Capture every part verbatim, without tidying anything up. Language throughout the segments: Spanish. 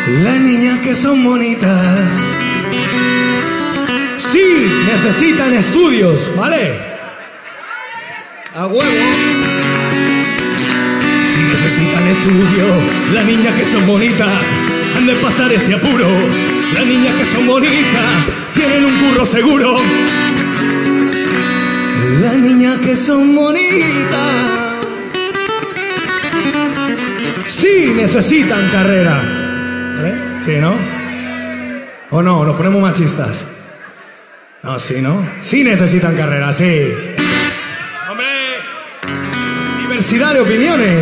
Las niñas que son bonitas, sí, necesitan estudios, ¿vale? A huevo. Si necesitan estudios, las niñas que son bonitas han de pasar ese apuro. Las niñas que son bonitas tienen un curro seguro. Las niñas que son bonitas, sí, necesitan carrera. ¿Vale? Sí, ¿no? ¿O no? ¿Nos ponemos machistas? No, sí, ¿no? Sí necesitan carrera, sí. ¡Hombre! Diversidad de opiniones.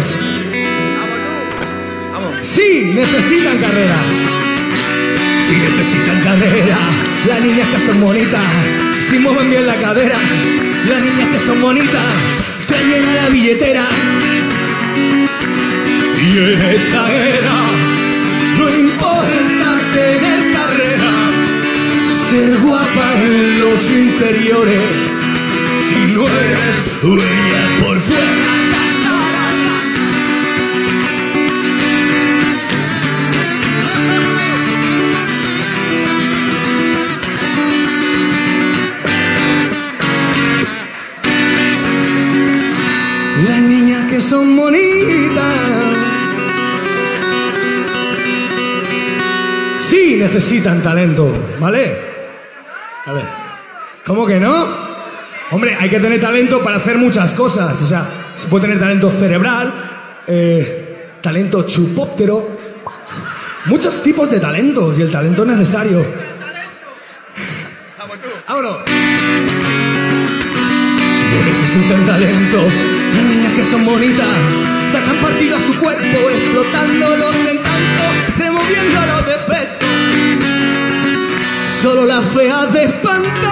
Sí necesitan carrera. Sí necesitan carrera. Las niñas que son bonitas, si mueven bien la cadera. Las niñas que son bonitas, te llenan la billetera. Y en esta era no importa tener carrera, ser guapa en los interiores, si no eres bella por fuera. Las niñas que son bonitas, sí necesitan talento, ¿vale? A ver, ¿cómo que no? Hombre, hay que tener talento para hacer muchas cosas. O sea, se puede tener talento cerebral, eh, talento chupóptero, muchos tipos de talentos, y el talento es necesario. ¡Vámonos! No necesitan talento. Las niñas que son bonitas sacan partido a su cuerpo, explotando los encantos, removiendo los defectos. Solo las feas de espanto.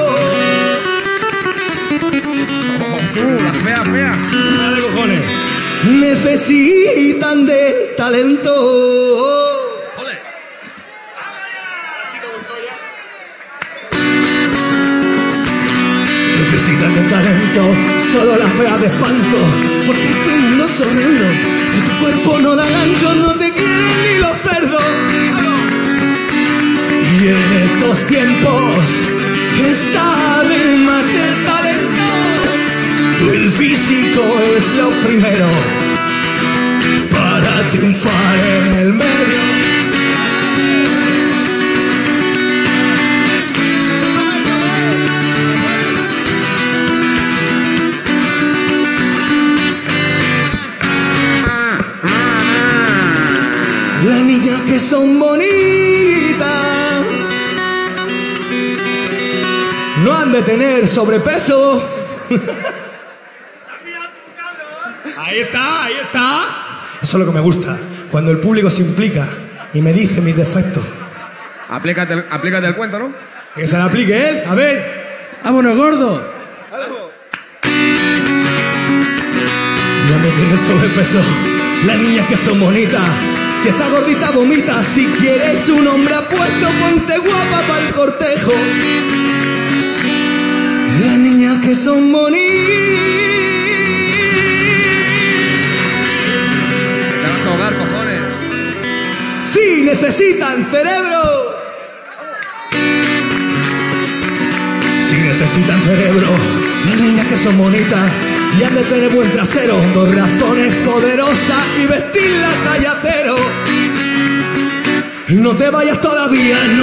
Uh, la fea, fea. Dale, cojones. Necesitan de talento. Necesitan de talento, solo las feas de espanto, porque este mundo es horrendo. Si tu cuerpo no da gancho, no te quieren ni los cerdos. Y en estos tiempos está de más el talento. El físico es lo primero para triunfar en el medio. Las niñas que son bonitas no han de tener sobrepeso. Ahí está, ahí está. Eso es lo que me gusta, cuando el público se implica y me dice mis defectos. Aplícate, aplícate el cuento, ¿no? Que se le aplique él. A ver, vámonos, gordo. No me tienes sobrepeso. Las niñas que son bonitas, si está gordita vomita. Si quieres un hombre apuesto, ponte guapa para el cortejo. Las niñas que son bonitas, Te vas a ahogar, cojones. sí necesitan cerebro. Sí necesitan cerebro. Las niñas que son bonitas y han de tener buen trasero, dos razones poderosas y vestir la talla cero. Y no te vayas todavía,